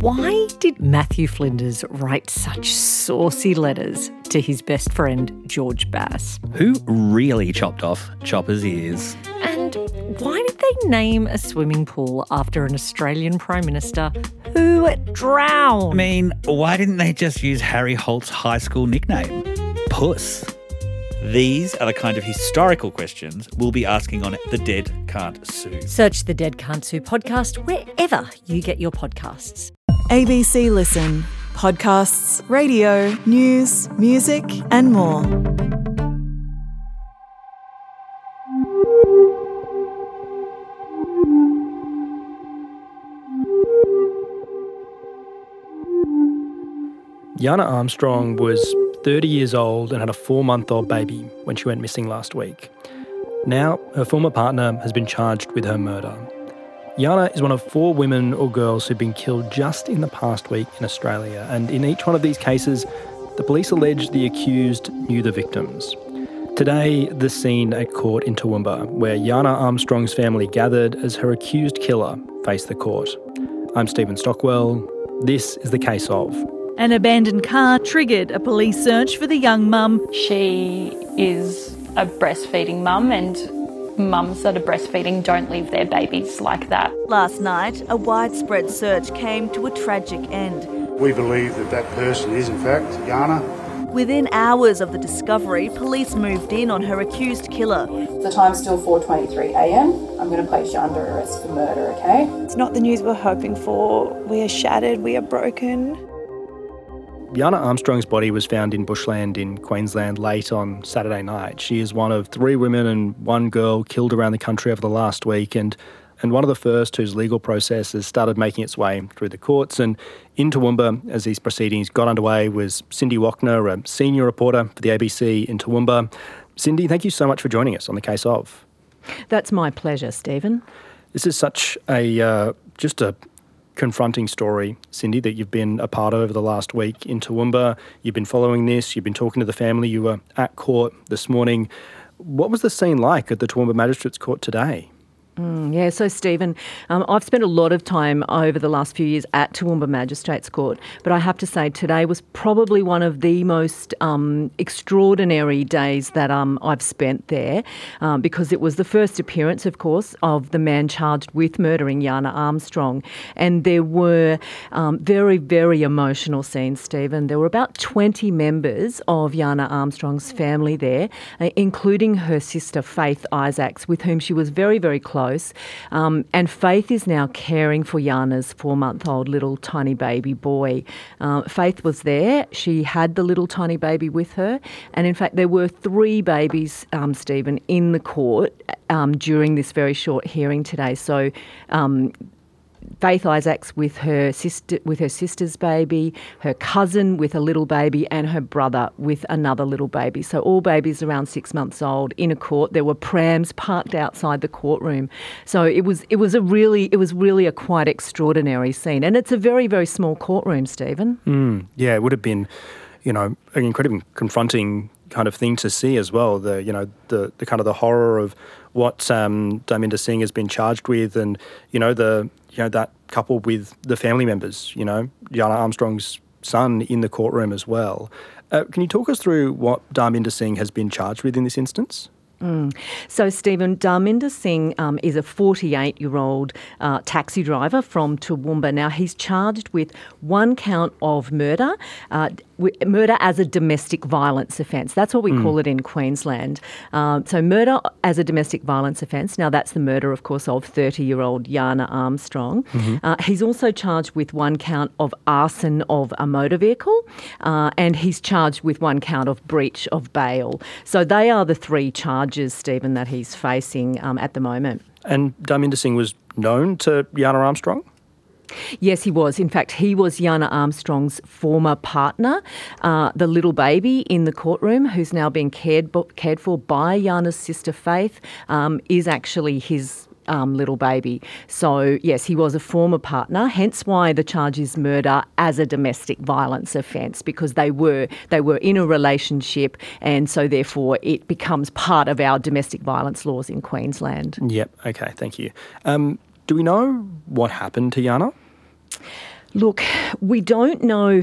Why did Matthew Flinders write such saucy letters to his best friend George Bass? Who really chopped off Chopper's ears? And why did they name a swimming pool after an Australian Prime Minister who drowned? I mean, why didn't they just use Harry Holt's high school nickname? Puss. These are the kind of historical questions we'll be asking on The Dead Can't Sue. Search the Dead Can't Sue podcast wherever you get your podcasts. ABC Listen. Podcasts, radio, news, music and more. Yana Armstrong was 30 years old and had a 4-month-old baby when she went missing last week. Now, her former partner has been charged with her murder. Yana is one of 4 women or girls who've been killed just in the past week in Australia, and in each one of these cases, the police allege the accused knew the victims. Today, the scene at court in Toowoomba, where Yana Armstrong's family gathered as her accused killer faced the court. I'm Stephen Stockwell. This is the case of... An abandoned car triggered a police search for the young mum. She is a breastfeeding mum, and mums that are breastfeeding don't leave their babies like that. Last night, a widespread search came to a tragic end. We believe that person is in fact Yana. Within hours of the discovery, police moved in on her accused killer. The time's still 4:23 a.m. I'm going to place you under arrest for murder, okay? It's not the news we're hoping for. We are shattered, we are broken. Yana Armstrong's body was found in bushland in Queensland late on Saturday night. She is one of 3 women and 1 girl killed around the country over the last week, and one of the first whose legal process has started making its way through the courts. And in Toowoomba, as these proceedings got underway, was Cindy Wachner, a senior reporter for the ABC in Toowoomba. Cindy, thank you so much for joining us on The Case Of. That's my pleasure, Stephen. This is such a confronting story, Cindy, that you've been a part of over the last week in Toowoomba. You've been following this, you've been talking to the family, you were at court this morning. What was the scene like at the Toowoomba Magistrates Court today? So Stephen, I've spent a lot of time over the last few years at Toowoomba Magistrates Court, but I have to say today was probably one of the most extraordinary days that I've spent there, because it was the first appearance, of course, of the man charged with murdering Yana Armstrong, and there were very, very emotional scenes, Stephen. There were about 20 members of Yana Armstrong's family there, including her sister Faith Isaacs, with whom she was very, very close. And Faith is now caring for Yana's 4-month-old little tiny baby boy. Faith was there. She had the little tiny baby with her. And in fact, there were 3 babies, Stephen, in the court during this very short hearing today. So Faith Isaacs with her sister's baby, her cousin with a little baby, and her brother with another little baby. So all babies around 6 months old in a court. There were prams parked outside the courtroom. So it was really a quite extraordinary scene, and it's a very, very small courtroom, Stephen. Yeah, it would have been, an incredibly confronting kind of thing to see as well. The kind of the horror of what Dharminder Singh has been charged with, and that coupled with the family members, Yana Armstrong's son in the courtroom as well. Can you talk us through what Dharminder Singh has been charged with in this instance? So, Stephen, Dharminder Singh is a 48-year-old taxi driver from Toowoomba. Now, he's charged with 1 count of murder, murder as a domestic violence offence. That's what we call it in Queensland. So murder as a domestic violence offence. Now, that's the murder, of course, of 30-year-old Yana Armstrong. He's also charged with 1 count of arson of a motor vehicle, and he's charged with 1 count of breach of bail. So they are the 3 charges, Stephen, that he's facing at the moment. And Dharminder Singh was known to Yana Armstrong? Yes, he was. In fact, he was Yana Armstrong's former partner. The little baby in the courtroom, who's now being cared for by Yana's sister Faith, is actually his little baby. So, yes, he was a former partner, hence why the charge is murder as a domestic violence offence, because they were in a relationship, and so therefore it becomes part of our domestic violence laws in Queensland. Yep, okay, thank you. Do we know what happened to Yana? Look, we don't know.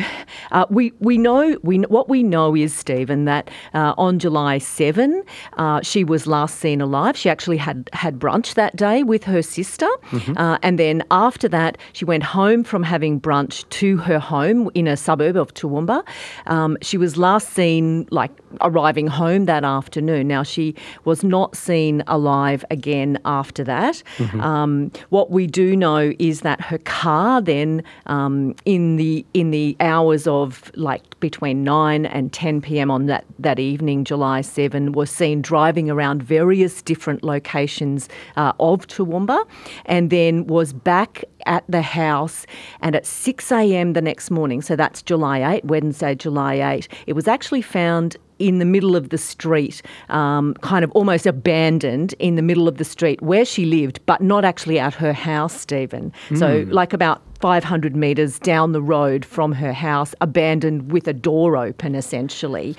What we know is, Stephen, that on July 7, she was last seen alive. She actually had brunch that day with her sister, and then after that, she went home from having brunch to her home in a suburb of Toowoomba. She was last seen arriving home that afternoon. Now, she was not seen alive again after that. What we do know is that her car then, in the hours of between 9 and 10 p.m. on that evening, July 7, was seen driving around various different locations of Toowoomba, and then was back at the house, and at 6 a.m. the next morning, so that's July 8, Wednesday, July 8, it was actually found in the middle of the street, kind of almost abandoned in the middle of the street where she lived, but not actually at her house, Stephen. So about 500 metres down the road from her house, abandoned with a door open, essentially.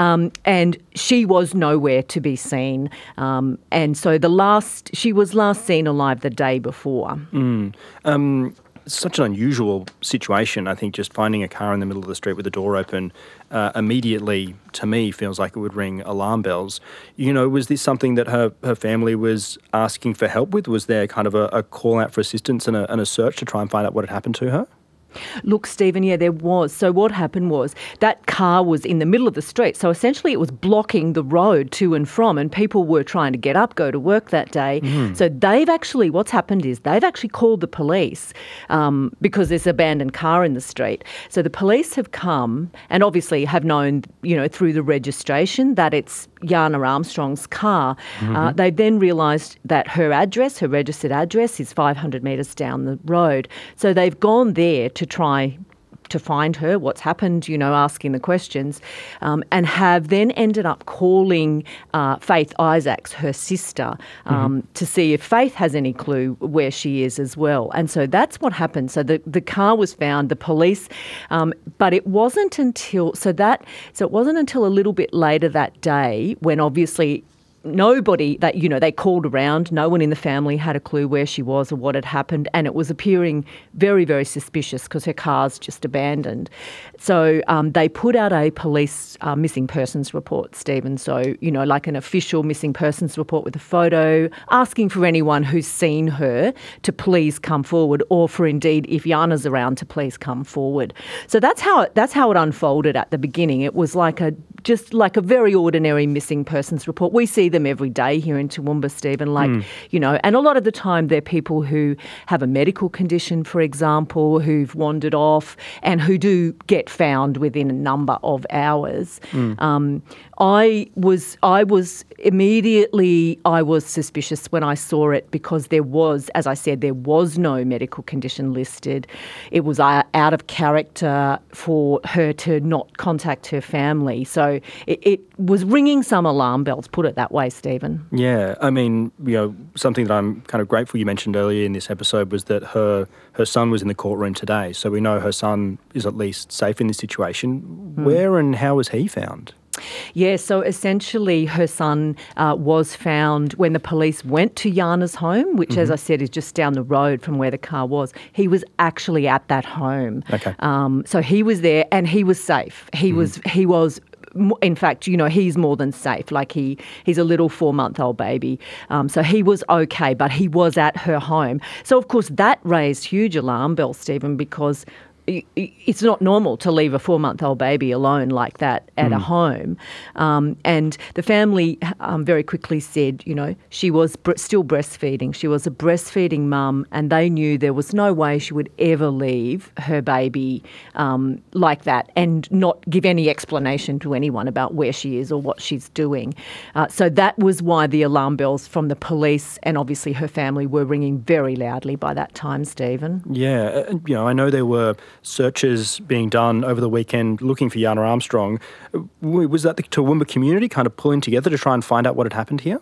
And she was nowhere to be seen. And so she was last seen alive the day before. Such an unusual situation, I think, just finding a car in the middle of the street with the door open immediately, to me, feels like it would ring alarm bells. Was this something that her family was asking for help with? Was there kind of a call out for assistance and a search to try and find out what had happened to her? Look, Stephen, yeah, there was. So what happened was that car was in the middle of the street. So essentially it was blocking the road to and from, and people were trying to get up, go to work that day. So what's happened is they've actually called the police because there's an abandoned car in the street. So the police have come and obviously have known, through the registration that it's Yana Armstrong's car. They then realised that her registered address is 500 metres down the road. So they've gone there to try to find her, what's happened, asking the questions, and have then ended up calling Faith Isaacs, her sister, to see if Faith has any clue where she is as well. And so that's what happened. So the car was found, the police, but it wasn't until a little bit later that day when obviously nobody they called around, no one in the family had a clue where she was or what had happened, and it was appearing very, very suspicious because her car's just abandoned. So they put out a police missing persons report, Stephen. So, like an official missing persons report with a photo, asking for anyone who's seen her to please come forward, or for indeed, if Yana's around, to please come forward. So that's how it unfolded at the beginning. It was just like a very ordinary missing persons report. We see them every day here in Toowoomba, Stephen, and a lot of the time they're people who have a medical condition, for example, who've wandered off and who do get found within a number of hours. I was suspicious when I saw it because there was, as I said, there was no medical condition listed. It was out of character for her to not contact her family. So it was ringing some alarm bells, put it that way, Stephen. Yeah, I mean, something that I'm kind of grateful you mentioned earlier in this episode was that her son was in the courtroom today. So we know her son is at least safe in this situation. Where and how was he found? Yeah, so essentially her son was found when the police went to Yana's home, which, as I said, is just down the road from where the car was. He was actually at that home. Okay. So he was there and he was safe. He was, in fact, he's more than safe. He's a little 4-month-old baby. So he was okay, but he was at her home. So, of course, that raised huge alarm bells, Stephen, because it's not normal to leave a 4-month-old baby alone like that at a home. And the family very quickly said, she was still breastfeeding. She was a breastfeeding mum, and they knew there was no way she would ever leave her baby like that and not give any explanation to anyone about where she is or what she's doing. So that was why the alarm bells from the police and obviously her family were ringing very loudly by that time, Stephen. Yeah, I know there were searches being done over the weekend looking for Yana Armstrong. Was that the Toowoomba community kind of pulling together to try and find out what had happened here?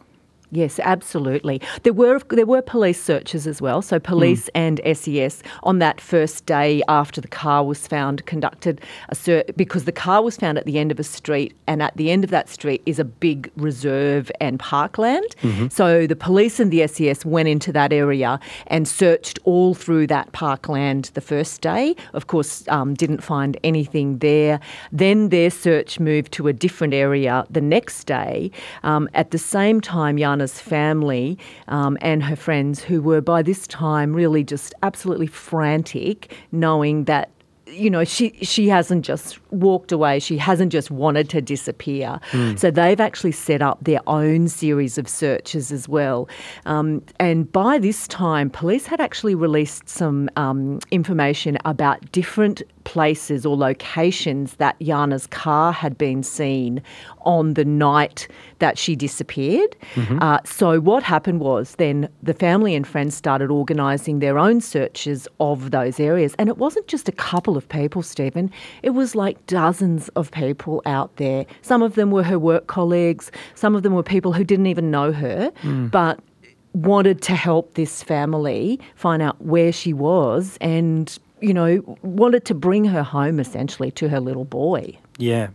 Yes, absolutely. There were police searches as well. So police and SES on that first day after the car was found conducted a search, because the car was found at the end of a street, and at the end of that street is a big reserve and parkland. So the police and the SES went into that area and searched all through that parkland the first day. Of course, didn't find anything there. Then their search moved to a different area the next day. At the same time, Jana's family and her friends, who were by this time really just absolutely frantic, knowing that, you know, she hasn't just walked away. She hasn't just wanted to disappear. So they've actually set up their own series of searches as well. And by this time, police had actually released some information about different places or locations that Jana's car had been seen on the night that she disappeared. So what happened was then the family and friends started organising their own searches of those areas. And it wasn't just a couple of people, Stephen. It was like dozens of people out there. Some of them were her work colleagues. Some of them were people who didn't even know her, but wanted to help this family find out where she was and, you know, wanted to bring her home essentially to her little boy. Yeah.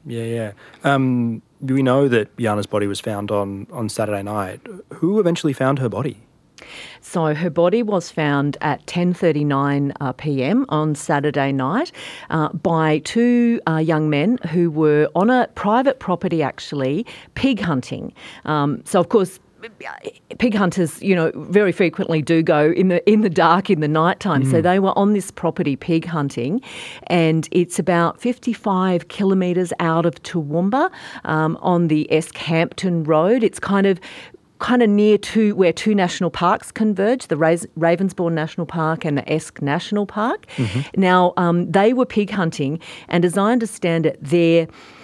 We know that Jana's body was found on Saturday night. Who eventually found her body? So her body was found at 10:39 p.m. on Saturday night by two young men who were on a private property, actually, pig hunting. So, of course, pig hunters, you know, very frequently do go in the dark in the nighttime. So they were on this property pig hunting, and it's about 55 kilometres out of Toowoomba on the Escampton Road. It's kind of near to where two national parks converge, the Ravensbourne National Park and the Esk National Park. Now, they were pig hunting, and as I understand it, their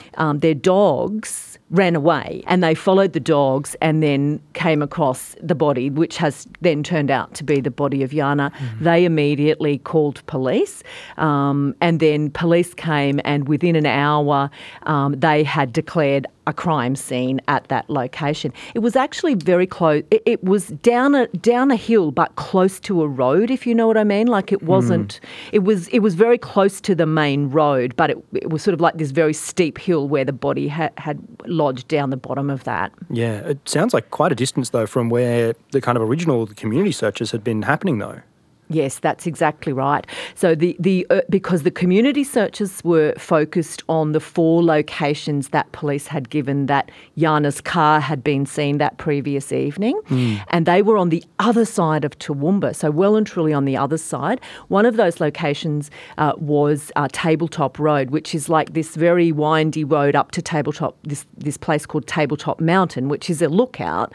dogs ran away, and they followed the dogs and then came across the body, which has then turned out to be the body of Jana. They immediately called police, and then police came, and within an hour they had declared a crime scene at that location. It was actually very close. It was down a hill, but close to a road, if you know what I mean. Like it wasn't. It was very close to the main road, but it was sort of like this very steep hill where the body had lodged down the bottom of that. Yeah, it sounds like quite a distance though from where the kind of original community searches had been happening though. Yes, that's exactly right. So because the community searches were focused on the 4 locations that police had given that Jana's car had been seen that previous evening, and they were on the other side of Toowoomba, so well and truly on the other side. One of those locations was Tabletop Road, which is like this very windy road up to Tabletop, this place called Tabletop Mountain, which is a lookout,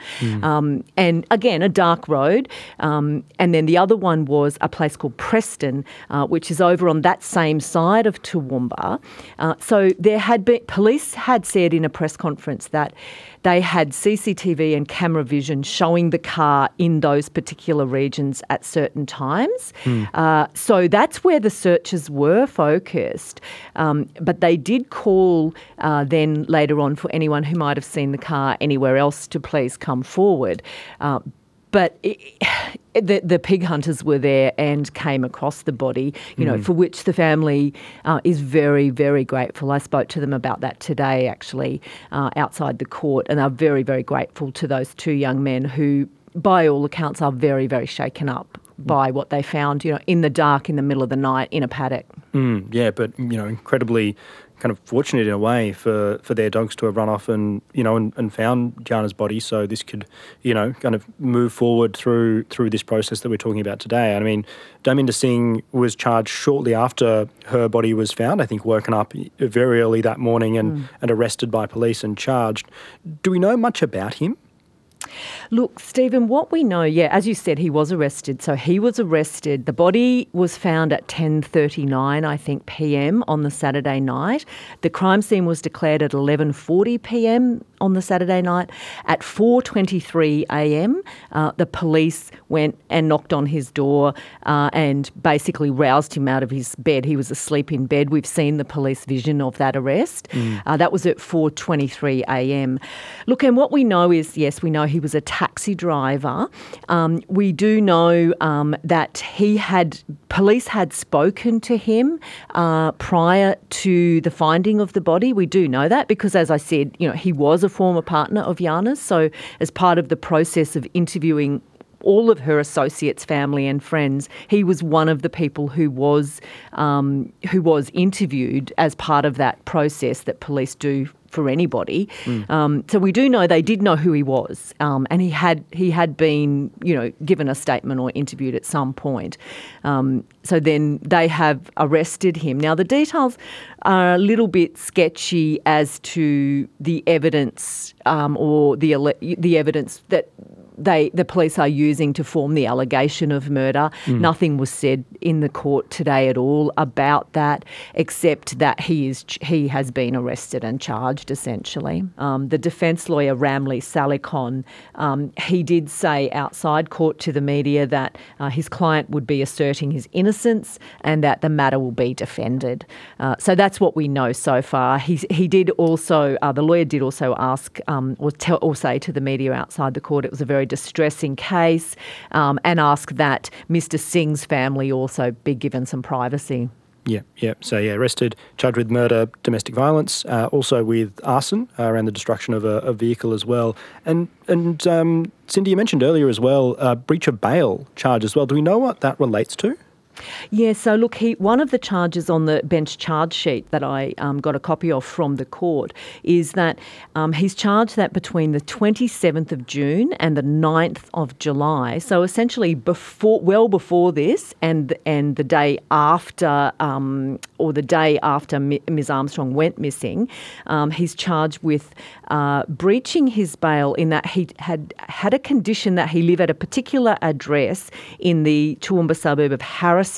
and again, a dark road. And then the other one was a place called Preston, which is over on that same side of Toowoomba. So police had said in a press conference that they had CCTV and camera vision showing the car in those particular regions at certain times. So that's where the searches were focused. But they did call then later on for anyone who might have seen the car anywhere else to please come forward. But the pig hunters were there and came across the body, you know, for which the family is very, very grateful. I spoke to them about that today, actually, outside the court, and they're very, very grateful to those 2 young men who, by all accounts, are very, very shaken up by what they found, you know, in the dark, in the middle of the night, in a paddock. Yeah, but, you know, incredibly kind of fortunate in a way for their dogs to have run off and, you know, and found Jana's body, so this could, you know, kind of move forward through this process that we're talking about today. I mean, Dharminder Singh was charged shortly after her body was found, I think woken up very early that morning and arrested by police and charged. Do we know much about him? Look, Stephen, what we know, as you said, he was arrested. So he was arrested. The body was found at 10:39, I think, p.m. on the Saturday night. The crime scene was declared at 11:40 p.m. on the Saturday night. At 4:23 a.m., the police went and knocked on his door and basically roused him out of his bed. He was asleep in bed. We've seen the police vision of that arrest. That was at 4:23 a.m. Look, and what we know is, yes, we know he was a taxi driver. We do know that police had spoken to him prior to the finding of the body. We do know that because, as I said, he was a former partner of Jana's. So as part of the process of interviewing all of her associates, family and friends, he was one of the people who was interviewed as part of that process that police do for anybody. So we do know they did know who he was, and he had been, given a statement or interviewed at some point. So then they have arrested him. Now the details are a little bit sketchy as to the evidence or the evidence that the police are using to form the allegation of murder. Nothing was said in the court today at all about that, except that he has been arrested and charged, essentially. The defence lawyer, Ramlee Salikon, he did say outside court to the media that his client would be asserting his innocence and that the matter will be defended. So that's what we know so far. He did also, the lawyer did also ask or say to the media outside the court it was a very distressing case, and ask that Mr. Singh's family also be given some privacy. Yeah. So, arrested, charged with murder, domestic violence, also with arson around the destruction of a vehicle as well. And Cindy, you mentioned earlier as well, breach of bail charge as well. Do we know what that relates to? Yeah, so look, one of the charges on the bench charge sheet that I got a copy of from the court is that he's charged that between the 27th of June and the 9th of July, so essentially well before this and the day after or the day after Ms Armstrong went missing, he's charged with breaching his bail in that he had a condition that he live at a particular address in the Toowoomba suburb of Harristown,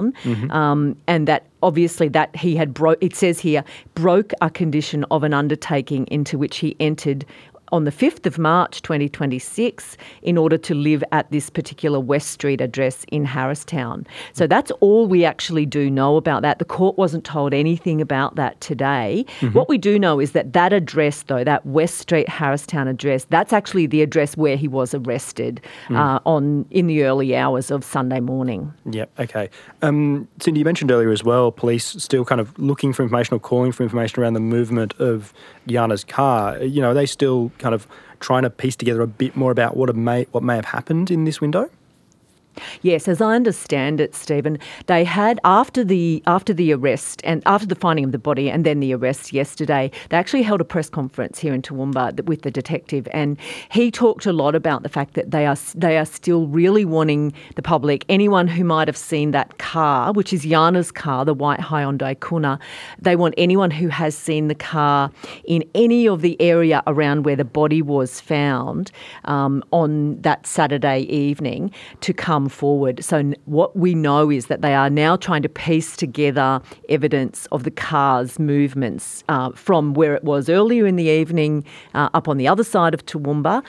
and that obviously that he had it says here, broke a condition of an undertaking into which he entered on the 5th of March 2026 in order to live at this particular West Street address in Harristown. So that's all we actually do know about that. The court wasn't told anything about that today. What we do know is that address, though, that West Street Harristown address, that's actually the address where he was arrested in the early hours of Sunday morning. Yep, okay. Cindy, you mentioned earlier as well, police still kind of looking for information or calling for information around the movement of Jana's car. Are they still kind of trying to piece together a bit more about what may have happened in this window? Yes, as I understand it, Stephen, they had after the arrest and after the finding of the body and then the arrest yesterday, they actually held a press conference here in Toowoomba with the detective, and he talked a lot about the fact that they are still really wanting the public, anyone who might have seen that car, which is Jana's car, the white Hyundai Kuna, they want anyone who has seen the car in any of the area around where the body was found on that Saturday evening to come forward. So what we know is that they are now trying to piece together evidence of the car's movements from where it was earlier in the evening up on the other side of Toowoomba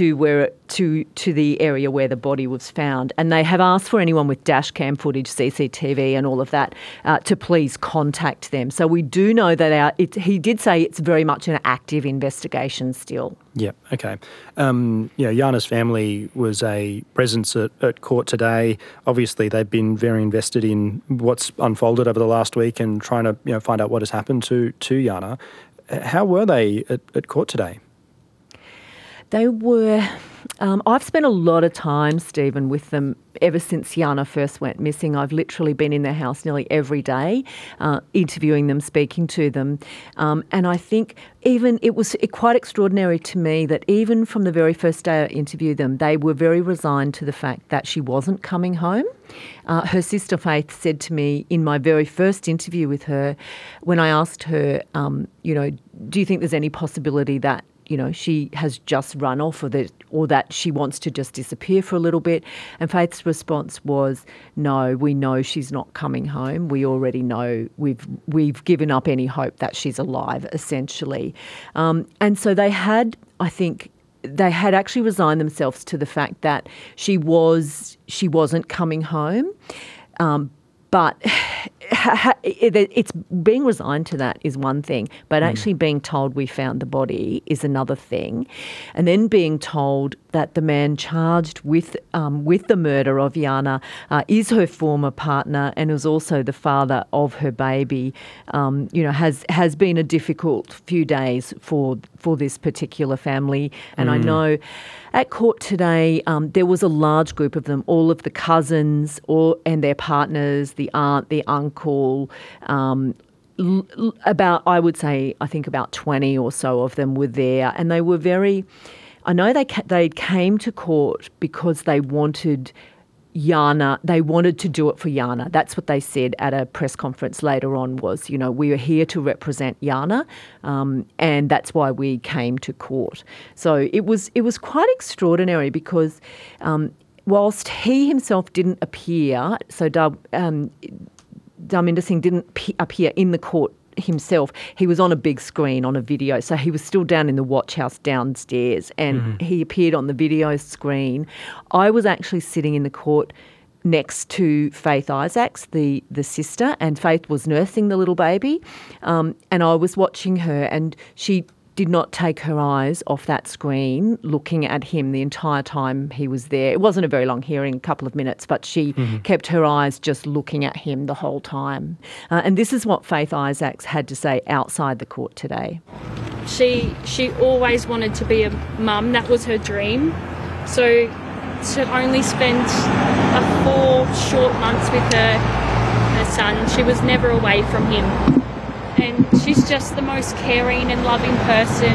to the area where the body was found. And they have asked for anyone with dash cam footage, CCTV and all of that to please contact them. So we do know that he did say it's very much an active investigation still. Yeah, okay. Jana's family was a presence at court today. Obviously, they've been very invested in what's unfolded over the last week and trying to find out what has happened to Jana. How were they at court today? They were... I've spent a lot of time, Stephen, with them ever since Jana first went missing. I've literally been in their house nearly every day, interviewing them, speaking to them. And I think it was quite extraordinary to me that even from the very first day I interviewed them, they were very resigned to the fact that she wasn't coming home. Her sister Faith said to me in my very first interview with her, when I asked her, do you think there's any possibility that she has just run off or that she wants to just disappear for a little bit? And Faith's response was, no, we know she's not coming home. We already know we've given up any hope that she's alive, essentially. And so they had actually resigned themselves to the fact that she wasn't coming home. But it's being resigned to that is one thing, but actually being told we found the body is another thing. And then being told that the man charged with the murder of Jana is her former partner and is also the father of her baby, has been a difficult few days for this particular family. And I know at court today there was a large group of them, all of the cousins and their partners, the aunt, the uncle, about 20 or so of them were there, and they were very. I know they came to court because they wanted Jana. They wanted to do it for Jana. That's what they said at a press conference later on. Was we are here to represent Jana, and that's why we came to court. So it was quite extraordinary because whilst he himself didn't appear, so Dalminder Singh didn't appear in the court himself, he was on a big screen on a video, so he was still down in the watch house downstairs, and he appeared on the video screen. I was actually sitting in the court next to Faith Isaacs, the sister, and Faith was nursing the little baby, and I was watching her, and she did not take her eyes off that screen looking at him the entire time he was there. It wasn't a very long hearing, a couple of minutes, but she kept her eyes just looking at him the whole time. And this is what Faith Isaacs had to say outside the court today. She always wanted to be a mum. That was her dream. So to only spend 4 short months with her son, she was never away from him. And she's just the most caring and loving person.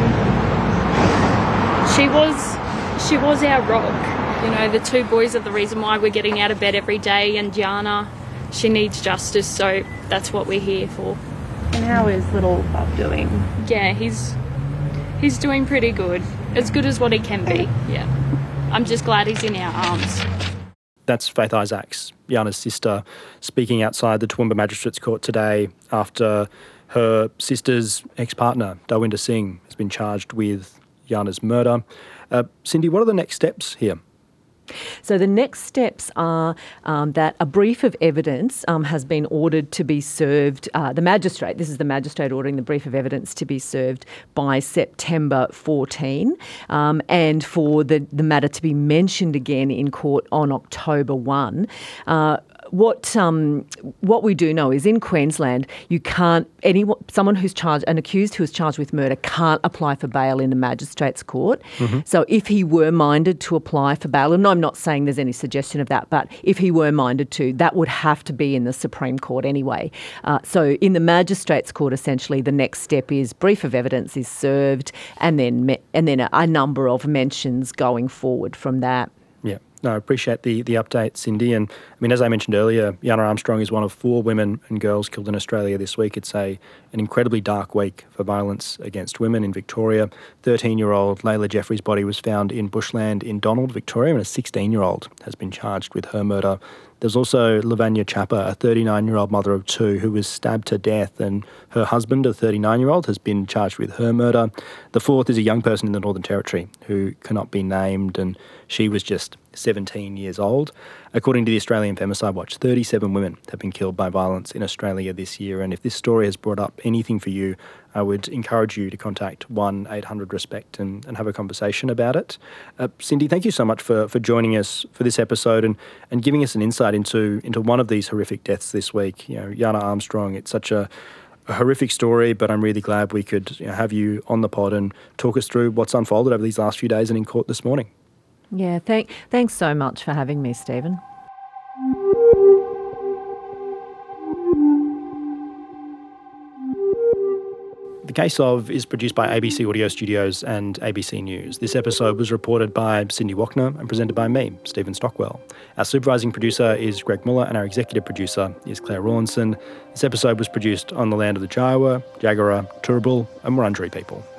She was our rock. The 2 boys are the reason why we're getting out of bed every day, and Jana, she needs justice, so that's what we're here for. And how is little Bob doing? Yeah, he's doing pretty good. As good as what he can be, yeah. I'm just glad he's in our arms. That's Faith Isaacs, Jana's sister, speaking outside the Toowoomba Magistrates Court today after her sister's ex-partner, Dalwinder Singh, has been charged with Jana's murder. Cindy, what are the next steps here? So the next steps are that a brief of evidence has been ordered to be served. This is the magistrate ordering the brief of evidence to be served by September 14, and for the matter to be mentioned again in court on October 1. What we do know is in Queensland, someone who's charged, an accused who is charged with murder, can't apply for bail in a magistrate's court. So if he were minded to apply for bail, and I'm not saying there's any suggestion of that, but if he were minded to, that would have to be in the Supreme Court anyway. So in the magistrate's court, essentially, the next step is brief of evidence is served, and then a number of mentions going forward from that. Yeah. No, I appreciate the update, Cindy. And I mean, as I mentioned earlier, Jana Armstrong is one of 4 women and girls killed in Australia this week. It's an incredibly dark week for violence against women in Victoria. 13-year-old Layla Jeffrey's body was found in bushland in Donald, Victoria, and a 16-year-old has been charged with her murder. There's also Lavanya Chappa, a 39-year-old mother of 2 who was stabbed to death, and her husband, a 39-year-old, has been charged with her murder. The 4th is a young person in the Northern Territory who cannot be named, and she was just 17 years old. According to the Australian Femicide Watch, 37 women have been killed by violence in Australia this year, and if this story has brought up anything for you, I would encourage you to contact 1-800-RESPECT and have a conversation about it. Cindy, thank you so much for joining us for this episode and giving us an insight into one of these horrific deaths this week. Jana Armstrong, it's such a horrific story, but I'm really glad we could have you on the pod and talk us through what's unfolded over these last few days and in court this morning. Yeah, thanks so much for having me, Stephen. The Case Of is produced by ABC Audio Studios and ABC News. This episode was reported by Cindy Wachner and presented by me, Stephen Stockwell. Our supervising producer is Greg Muller and our executive producer is Claire Rawlinson. This episode was produced on the land of the Jawa, Jagera, Turrbal and Wurundjeri people.